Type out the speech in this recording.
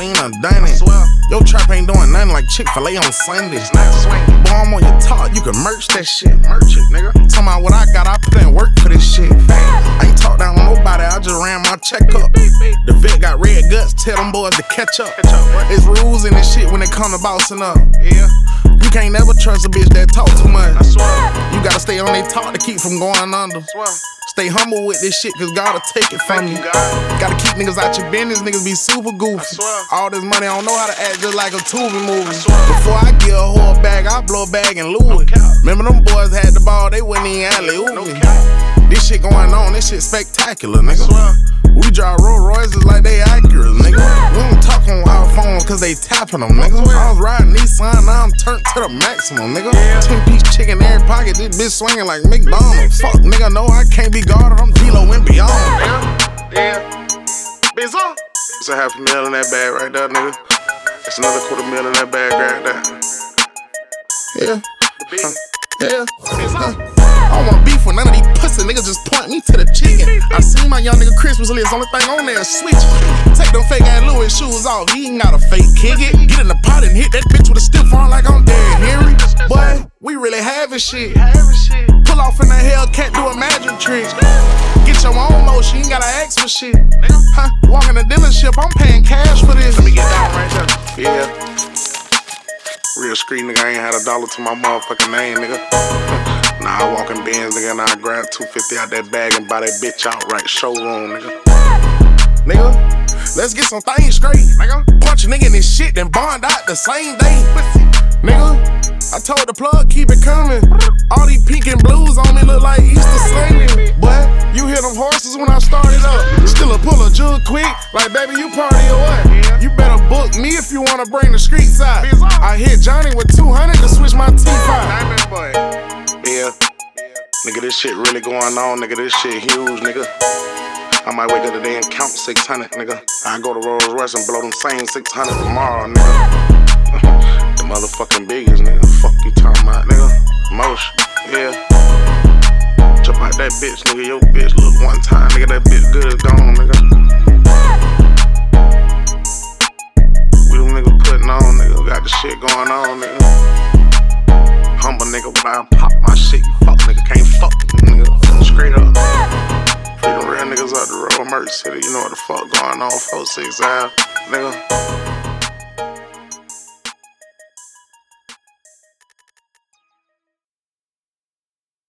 seen her done it. Your trap ain't doing nothing like Chick-fil-A on Sundays. Boy, I'm on your top, you can merch that shit. Merch it, nigga. Talking about what I got, I put in work for this shit. I ain't talk down on nobody, I just ran my checkup. The vet got red guts, tell them boys to catch up. It's rules in this shit when it come to bossing up. Yeah. You can't never trust a bitch that talk too much. I swear. You gotta stay on they talk to keep from going under. Stay humble with this shit, cause God'll take it from you. Gotta keep niggas out your business, niggas be super goofy. All this money, I don't know how to act just like a Tubi movie. Before I give a whole bag, I blow a bag and Louis. Remember them boys had the ball, they wouldn't even alley-oop me. This shit going on, this shit spectacular, nigga. We drive Rolls Royces like they accurate, nigga. We don't talk on our phones cause they tapping them, nigga. I was riding Nissan, now I'm turned to the maximum, nigga. 10-piece chicken in every pocket, this bitch swinging like McDonald's. Fuck, nigga, no, I can't be guarded, I'm D-Lo and beyond. Yeah. Bitch on. It's a $500,000 in that bag right there, nigga. It's another $250,000 in that bag right there. Yeah. I don't wanna beef with none of these pussy niggas, just point me to the chicken. I seen my young nigga Christmas list, only thing on there is switch. Take them fake ass Louis shoes off, he ain't got a fake kick it. Get in the pot and hit that bitch with a stiff arm like I'm Derrick Henry. Boy, we really having shit. Pull off in the Hellcat, do a magic trick. Get your own motion, you ain't gotta ask for shit. Walk in the dealership, I'm paying cash for this. Let me get down right there. Yeah. Real street nigga, I ain't had $1 to my motherfucking name, nigga. Nah, I walk in Benz, nigga, and I grab $250 out that bag and buy that bitch outright showroom, nigga. Nigga, let's get some things straight, nigga. Punch a nigga in this shit, then bond out the same day. Nigga, I told the plug, keep it coming. All these pink and blues on me look like Easter Sunday. But you hear them horses when I started up. Still a pull a jug quick, like baby, you party or what? You better book me if you wanna bring the streets out. I hit Johnny with 200 to switch my teeth out. Yeah, nigga, this shit really going on, nigga. This shit huge, nigga. I might wake up today and count 600, nigga. I go to Rolls Royce and blow them same 600 tomorrow, nigga. The motherfucking biggest, nigga. Fuck you talking about, nigga. Motion, yeah. Jump out that bitch, nigga. Your bitch look one time, nigga. That bitch good as gone, nigga. We them niggas putting on, nigga. Got the shit going on, nigga. Humble nigga, when I pop my shit, you fuck nigga, can't fuck nigga. Straight up. Free them real niggas out the road, Merch City, you know what the fuck going on, 4-6 nigga.